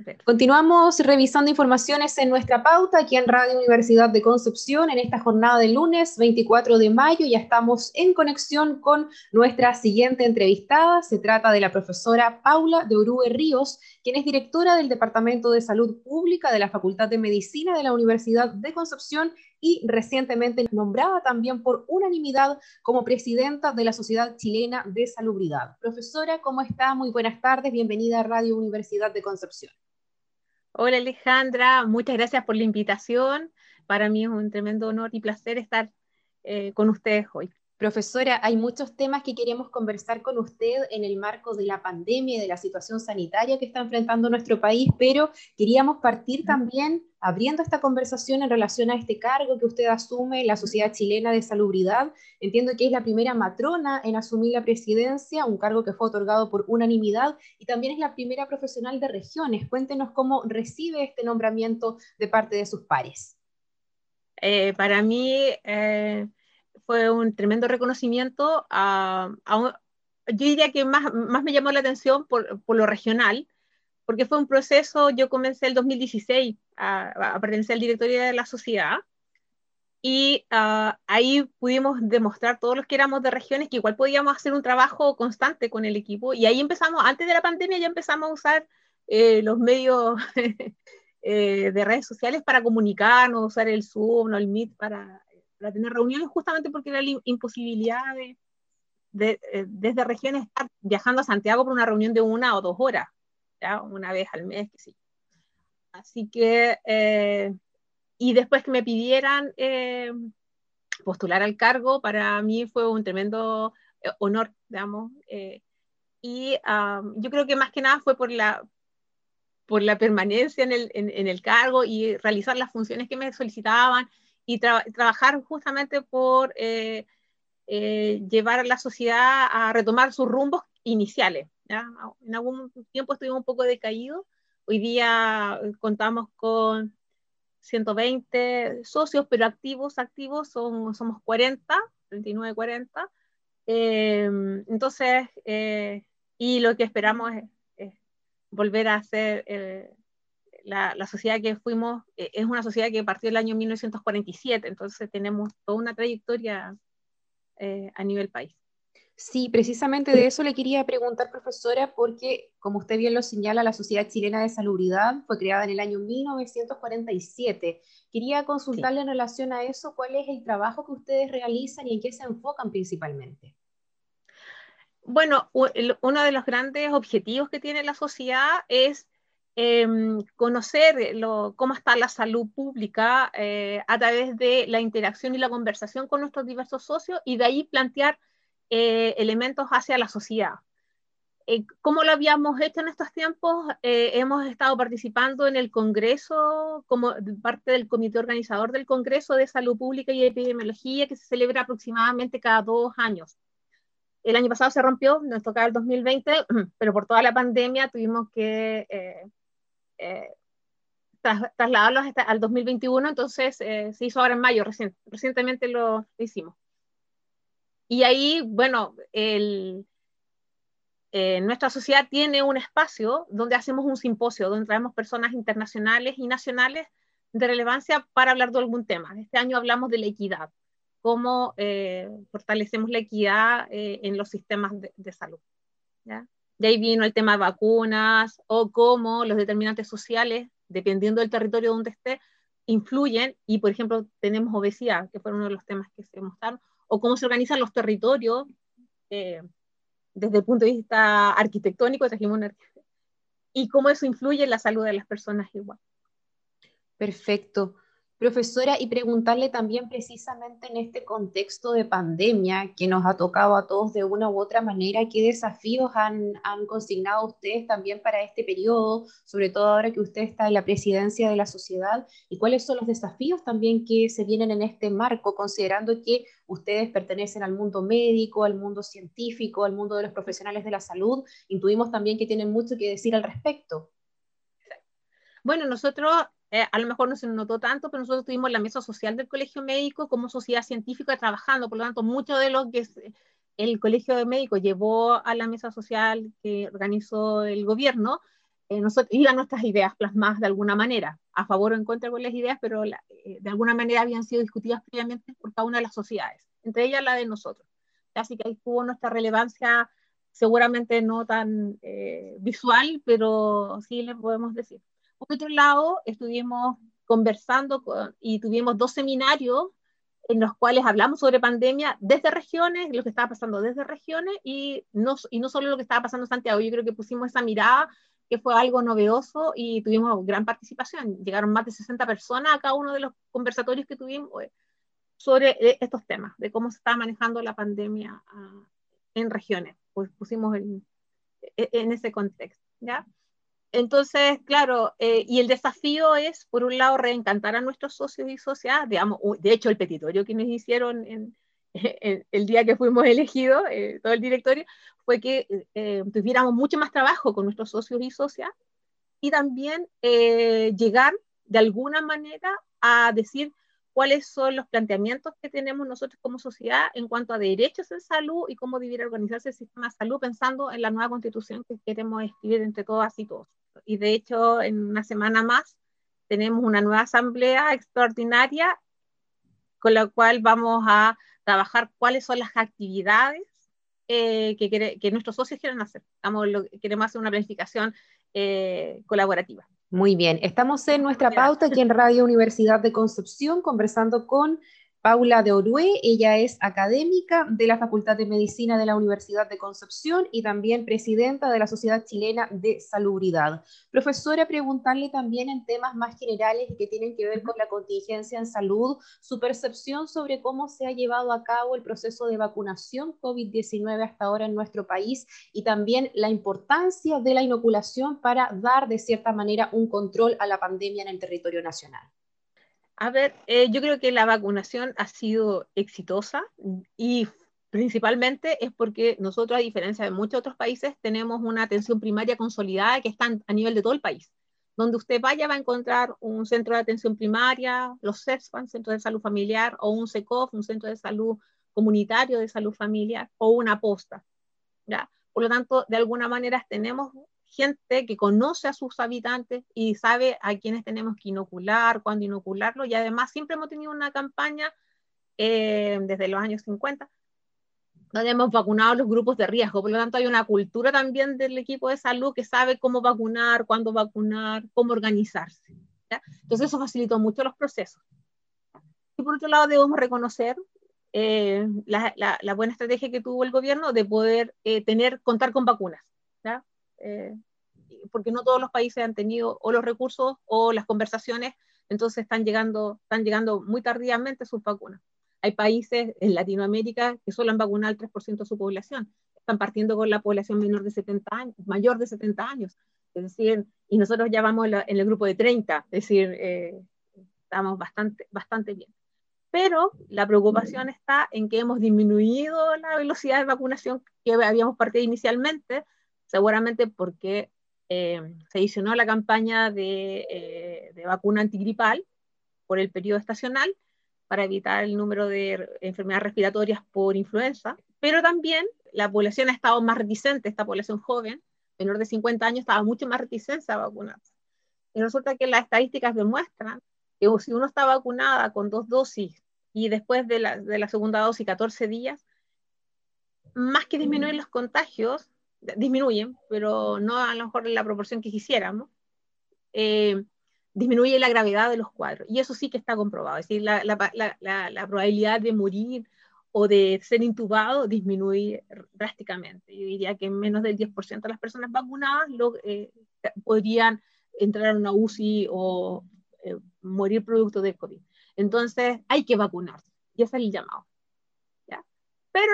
Continuamos revisando informaciones en nuestra pauta aquí en Radio Universidad de Concepción en esta jornada de lunes 24 de mayo. Ya estamos en conexión con nuestra siguiente entrevistada. Se trata de la profesora Paula de Orue Ríos, quien es directora del Departamento de Salud Pública de la Facultad de Medicina de la Universidad de Concepción y recientemente nombrada también por unanimidad como presidenta de la Sociedad Chilena de Salubridad. Profesora, ¿cómo está? Muy buenas tardes. Bienvenida a Radio Universidad de Concepción. Hola Alejandra, muchas gracias por la invitación. Para mí es un tremendo honor y placer estar con ustedes hoy. Profesora, hay muchos temas que queremos conversar con usted en el marco de la pandemia y de la situación sanitaria que está enfrentando nuestro país, pero queríamos partir también abriendo esta conversación en relación a este cargo que usted asume en la Sociedad Chilena de Salubridad. Entiendo que es la primera matrona en asumir la presidencia, un cargo que fue otorgado por unanimidad, y también es la primera profesional de regiones. Cuéntenos cómo recibe este nombramiento de parte de sus pares. Para mí fue un tremendo reconocimiento yo diría que más me llamó la atención por lo regional, porque fue un proceso. Yo comencé el 2016 a pertenecer al directorio de la sociedad, y ahí pudimos demostrar todos los que éramos de regiones que igual podíamos hacer un trabajo constante con el equipo, y ahí empezamos, antes de la pandemia ya empezamos a usar los medios de redes sociales para comunicarnos, usar el Zoom o el Meet para tener reuniones, justamente porque era la imposibilidad desde regiones estar viajando a Santiago por una reunión de 1 o 2 horas, ¿ya? Una vez al mes, que sí. Así que, y después que me pidieran postular al cargo, para mí fue un tremendo honor, digamos, y yo creo que más que nada fue por la permanencia en el cargo y realizar las funciones que me solicitaban, y trabajar justamente por llevar a la sociedad a retomar sus rumbos iniciales, ¿ya? En algún tiempo estuvimos un poco decaídos. Hoy día contamos con 120 socios, pero activos somos 40, 39, 40. Entonces, y lo que esperamos es volver a ser la sociedad que fuimos. Es una sociedad que partió el año 1947, entonces tenemos toda una trayectoria a nivel país. Sí, precisamente de eso le quería preguntar, profesora, porque, como usted bien lo señala, la Sociedad Chilena de Salubridad fue creada en el año 1947. Quería Sí. consultarle en relación a eso, cuál es el trabajo que ustedes realizan y en qué se enfocan principalmente. Bueno, uno de los grandes objetivos que tiene la sociedad es conocer cómo está la salud pública a través de la interacción y la conversación con nuestros diversos socios, y de ahí plantear elementos hacia la sociedad. ¿Cómo lo habíamos hecho en estos tiempos? Hemos estado participando en el Congreso como parte del comité organizador del Congreso de Salud Pública y Epidemiología, que se celebra aproximadamente cada 2 años. El año pasado se rompió, nos tocaba el 2020, pero por toda la pandemia tuvimos que eh, trasladarlos al 2021, entonces se hizo ahora en mayo, recientemente lo hicimos. Y ahí, bueno, nuestra sociedad tiene un espacio donde hacemos un simposio, donde traemos personas internacionales y nacionales de relevancia para hablar de algún tema. Este año hablamos de la equidad, cómo fortalecemos la equidad en los sistemas de salud, ¿ya? De ahí vino el tema de vacunas, o cómo los determinantes sociales, dependiendo del territorio donde esté, influyen. Y, por ejemplo, tenemos obesidad, que fue uno de los temas que se mostraron, o cómo se organizan los territorios eh, desde el punto de vista arquitectónico, y cómo eso influye en la salud de las personas igual. Perfecto. Profesora, y preguntarle también precisamente en este contexto de pandemia que nos ha tocado a todos de una u otra manera, ¿qué desafíos han consignado ustedes también para este periodo, sobre todo ahora que usted está en la presidencia de la sociedad? ¿Y cuáles son los desafíos también que se vienen en este marco, considerando que ustedes pertenecen al mundo médico, al mundo científico, al mundo de los profesionales de la salud? Intuimos también que tienen mucho que decir al respecto. Bueno, nosotros, a lo mejor no se notó tanto, pero nosotros tuvimos la mesa social del Colegio Médico como sociedad científica trabajando. Por lo tanto, mucho de lo que el Colegio de Médicos llevó a la mesa social que organizó el gobierno, nosotros, iban nuestras ideas plasmadas de alguna manera, a favor o en contra con las ideas, pero de alguna manera habían sido discutidas previamente por cada una de las sociedades, entre ellas la de nosotros. Así que ahí tuvo nuestra relevancia, seguramente no tan visual, pero sí le podemos decir. Por otro lado, estuvimos conversando y tuvimos 2 seminarios en los cuales hablamos sobre pandemia desde regiones, lo que estaba pasando desde regiones, y no solo lo que estaba pasando en Santiago. Yo creo que pusimos esa mirada, que fue algo novedoso, y tuvimos gran participación. Llegaron más de 60 personas a cada uno de los conversatorios que tuvimos sobre estos temas, de cómo se está manejando la pandemia en regiones. Pues pusimos en ese contexto, ¿ya? Entonces, claro, y el desafío es, por un lado, reencantar a nuestros socios y socias, digamos, de hecho, el petitorio que nos hicieron el día que fuimos elegidos, todo el directorio, fue que tuviéramos mucho más trabajo con nuestros socios y socias, y también llegar de alguna manera a decir cuáles son los planteamientos que tenemos nosotros como sociedad en cuanto a derechos en salud y cómo debiera organizarse el sistema de salud, pensando en la nueva constitución que queremos escribir entre todas y todos. Y de hecho, en una semana más tenemos una nueva asamblea extraordinaria con la cual vamos a trabajar cuáles son las actividades que nuestros socios quieren hacer. Queremos hacer una planificación colaborativa. Muy bien, estamos en nuestra pauta aquí en Radio Universidad de Concepción conversando con Paula de Orué. Ella es académica de la Facultad de Medicina de la Universidad de Concepción y también presidenta de la Sociedad Chilena de Salubridad. Profesora, preguntarle también en temas más generales que tienen que ver con la contingencia en salud, su percepción sobre cómo se ha llevado a cabo el proceso de vacunación COVID-19 hasta ahora en nuestro país, y también la importancia de la inoculación para dar de cierta manera un control a la pandemia en el territorio nacional. A ver, yo creo que la vacunación ha sido exitosa, y principalmente es porque nosotros, a diferencia de muchos otros países, tenemos una atención primaria consolidada que está a nivel de todo el país. Donde usted vaya va a encontrar un centro de atención primaria, los CESFAM, Centros de Salud Familiar, o un CECOF, un Centro de Salud Comunitario de Salud Familiar, o una posta, ¿ya? Por lo tanto, de alguna manera tenemos gente que conoce a sus habitantes y sabe a quienes tenemos que inocular, cuándo inocularlo, y además siempre hemos tenido una campaña desde los años 50 donde hemos vacunado a los grupos de riesgo. Por lo tanto, hay una cultura también del equipo de salud que sabe cómo vacunar, cuándo vacunar, cómo organizarse, ¿ya? Entonces eso facilitó mucho los procesos. Y por otro lado, debemos reconocer la buena estrategia que tuvo el gobierno de poder contar con vacunas, ¿ya? Porque no todos los países han tenido o los recursos o las conversaciones, entonces están llegando muy tardíamente sus vacunas. Hay países en Latinoamérica que solo han vacunado el 3% de su población, están partiendo con la población mayor de 70 años, es decir, y nosotros ya vamos en el grupo de 30, es decir, estamos bastante bien. Pero la preocupación está en que hemos disminuido la velocidad de vacunación que habíamos partido inicialmente, seguramente porque se adicionó la campaña de vacuna antigripal por el periodo estacional para evitar el número de enfermedades respiratorias por influenza, pero también la población ha estado más reticente, esta población joven, menor de 50 años, estaba mucho más reticente a vacunarse. Y resulta que las estadísticas demuestran que si uno está vacunada con 2 dosis y después de la segunda dosis 14 días, más que disminuir los contagios, disminuyen, pero no a lo mejor en la proporción que quisiéramos, disminuye la gravedad de los cuadros. Y eso sí que está comprobado. Es decir, la probabilidad de morir o de ser intubado disminuye drásticamente. Yo diría que menos del 10% de las personas vacunadas podrían entrar a una UCI o morir producto del COVID. Entonces hay que vacunarse, y ese es el llamado, ¿ya? Pero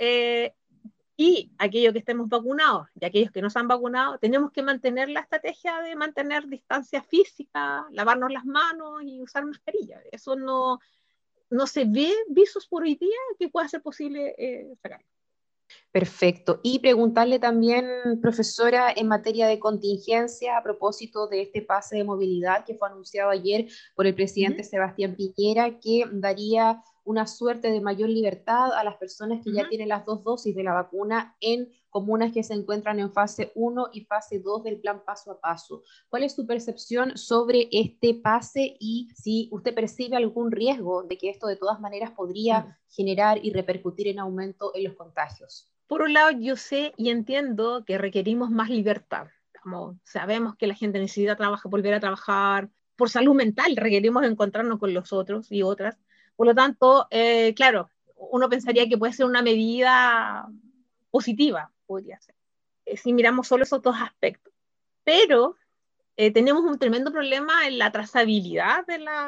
y aquellos que estemos vacunados y aquellos que no se han vacunado, tenemos que mantener la estrategia de mantener distancia física, lavarnos las manos y usar mascarilla. Eso no se ve visos por hoy día que pueda ser posible sacarlo. Perfecto. Y preguntarle también, profesora, en materia de contingencia, a propósito de este pase de movilidad que fue anunciado ayer por el presidente Sebastián Piñera, que daría una suerte de mayor libertad a las personas que ya tienen las 2 dosis de la vacuna en comunas que se encuentran en fase 1 y fase 2 del plan paso a paso. ¿Cuál es su percepción sobre este pase y si usted percibe algún riesgo de que esto de todas maneras podría generar y repercutir en aumento en los contagios? Por un lado, yo sé y entiendo que requerimos más libertad. Como sabemos que la gente necesita volver a trabajar, por salud mental requerimos encontrarnos con los otros y otras. Por lo tanto, claro, uno pensaría que puede ser una medida positiva, podría ser, si miramos solo esos dos aspectos. Pero tenemos un tremendo problema en la trazabilidad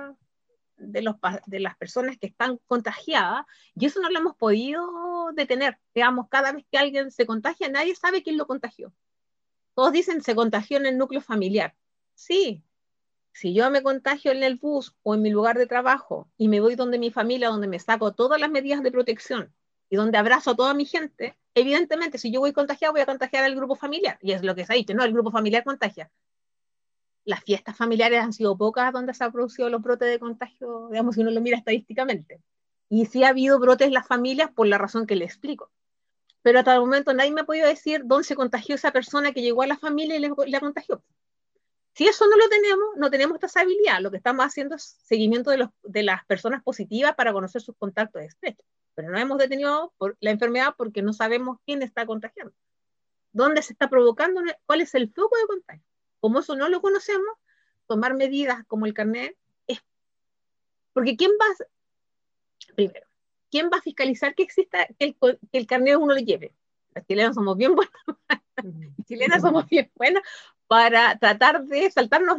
de las personas que están contagiadas, y eso no lo hemos podido detener. Digamos, cada vez que alguien se contagia, nadie sabe quién lo contagió. Todos dicen se contagió en el núcleo familiar. Sí, si yo me contagio en el bus o en mi lugar de trabajo y me voy donde mi familia, donde me saco todas las medidas de protección y donde abrazo a toda mi gente, evidentemente si yo voy contagiado voy a contagiar al grupo familiar, y es lo que se ha dicho, no, el grupo familiar contagia. Las fiestas familiares han sido pocas donde se han producido los brotes de contagio, digamos, si uno lo mira estadísticamente. Y sí ha habido brotes en las familias por la razón que le explico. Pero hasta el momento nadie me ha podido decir dónde se contagió esa persona que llegó a la familia y la contagió. Si eso no lo tenemos, no tenemos trazabilidad. Lo que estamos haciendo es seguimiento de las personas positivas para conocer sus contactos estrechos. Pero no hemos detenido la enfermedad porque no sabemos quién está contagiando, dónde se está provocando, cuál es el foco de contagio. Como eso no lo conocemos, tomar medidas como el carnet es... Porque primero, ¿quién va a fiscalizar que exista, que el carnet uno lo lleve? Los chilenos somos bien buenos, las chilenas somos bien buenas para tratar de saltarnos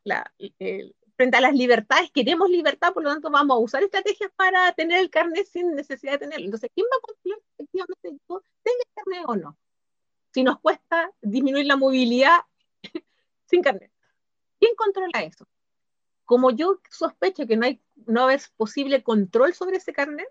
frente a las libertades. Queremos libertad, por lo tanto vamos a usar estrategias para tener el carnet sin necesidad de tenerlo. Entonces, ¿quién va a controlar efectivamente yo tenga el carnet o no? Si nos cuesta disminuir la movilidad sin carnet, ¿quién controla eso? Como yo sospecho que no es posible control sobre ese carnet,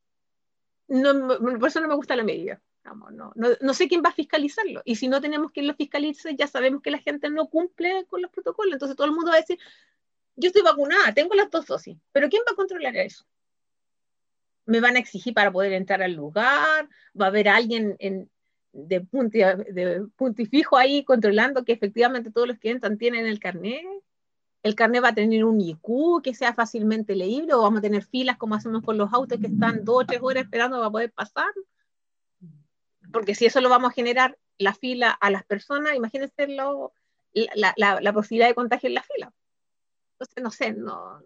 por eso no me gusta la medida. No sé quién va a fiscalizarlo. Y si no tenemos quien lo fiscalice, ya sabemos que la gente no cumple con los protocolos. Entonces todo el mundo va a decir, yo estoy vacunada, tengo las 2 dosis, pero ¿quién va a controlar eso? ¿Me van a exigir para poder entrar al lugar? ¿Va a haber alguien de punto y fijo ahí controlando que efectivamente todos los que entran tienen el carnet? ¿El carnet va a tener un IQ que sea fácilmente leíble o vamos a tener filas como hacemos con los autos que están 2 o 3 horas esperando para poder pasar? Porque si eso lo vamos a generar, la fila a las personas, imagínense la posibilidad de contagio en la fila. Entonces, no sé,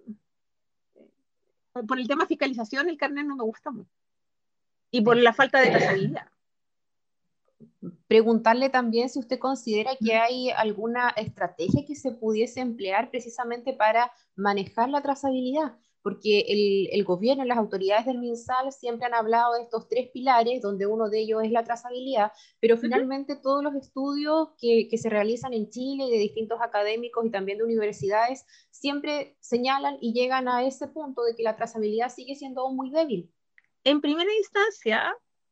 por el tema de fiscalización el carnet no me gusta mucho. Y por la falta de trazabilidad. Preguntarle también si usted considera que hay alguna estrategia que se pudiese emplear precisamente para manejar la trazabilidad, porque el gobierno y las autoridades del MinSal siempre han hablado de estos 3 pilares, donde uno de ellos es la trazabilidad, pero finalmente todos los estudios que se realizan en Chile y de distintos académicos y también de universidades siempre señalan y llegan a ese punto de que la trazabilidad sigue siendo aún muy débil. En primera instancia,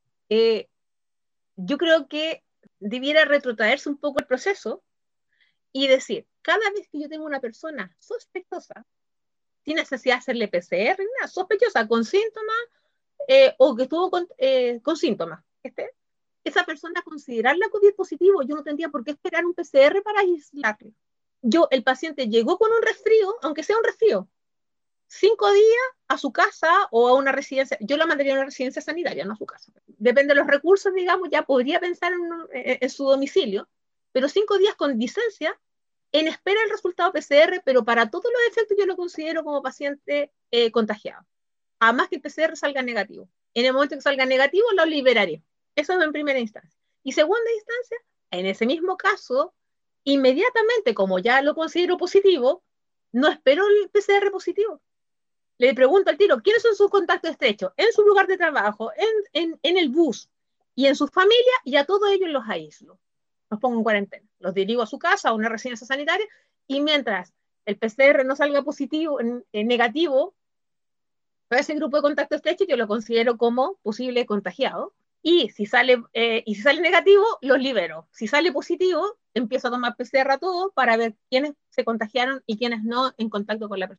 yo creo que debiera retrotraerse un poco el proceso y decir, cada vez que yo tengo una persona sospechosa, sin necesidad de hacerle PCR, nada, sospechosa, con síntomas, o que estuvo con síntomas, esa persona considerarla COVID positivo, yo no tendría por qué esperar un PCR para aislarlo. El paciente llegó con un resfrío, aunque sea un resfrío, 5 días a su casa o a una residencia, yo la mandaría a una residencia sanitaria, no a su casa. Depende de los recursos, digamos, ya podría pensar en su domicilio, pero 5 días con licencia, en espera del resultado PCR, pero para todos los efectos yo lo considero como paciente contagiado. Además que el PCR salga negativo. En el momento que salga negativo, lo liberaré. Eso es en primera instancia. Y segunda instancia, en ese mismo caso, inmediatamente, como ya lo considero positivo, no espero el PCR positivo. Le pregunto al tiro, ¿quiénes son sus contactos estrechos? En su lugar de trabajo, en el bus y en su familia, y a todos ellos los aíslo. Los pongo en cuarentena. Los dirijo a su casa, a una residencia sanitaria, y mientras el PCR no salga positivo, negativo, para ese grupo de contactos estrechos yo lo considero como posible contagiado. Y si sale negativo, los libero. Si sale positivo, empiezo a tomar PCR a todos para ver quiénes se contagiaron y quiénes no en contacto con la persona.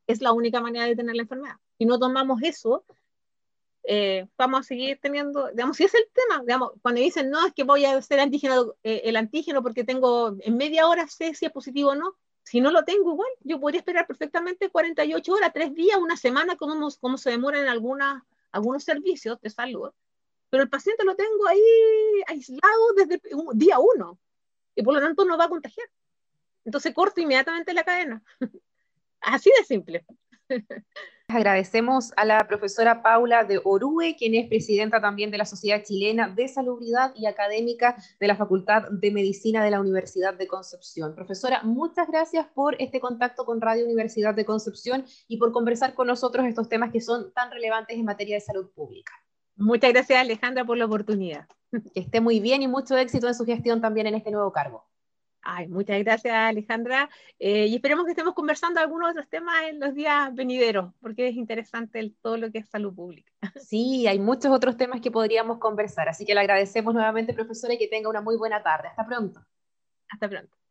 es la única manera de tener la enfermedad. Si no tomamos eso, vamos a seguir teniendo, digamos, si es el tema, digamos, cuando dicen, no, es que voy a hacer antígeno, el antígeno porque tengo, en media hora sé si es positivo o no, si no lo tengo igual, yo podría esperar perfectamente 48 horas, 3 días, una semana, como se demora en algunos servicios de salud, pero el paciente lo tengo ahí aislado desde el día 1, y por lo tanto no va a contagiar. Entonces corto inmediatamente la cadena. Así de simple. Agradecemos a la profesora Paula de Orue, quien es presidenta también de la Sociedad Chilena de Salubridad y académica de la Facultad de Medicina de la Universidad de Concepción. Profesora, muchas gracias por este contacto con Radio Universidad de Concepción y por conversar con nosotros estos temas que son tan relevantes en materia de salud pública. Muchas gracias, Alejandra, por la oportunidad. Que esté muy bien y mucho éxito en su gestión también en este nuevo cargo. Ay, muchas gracias, Alejandra. Y esperemos que estemos conversando algunos otros temas en los días venideros, porque es interesante todo lo que es salud pública. Sí, hay muchos otros temas que podríamos conversar, así que le agradecemos nuevamente, profesora, y que tenga una muy buena tarde. Hasta pronto. Hasta pronto.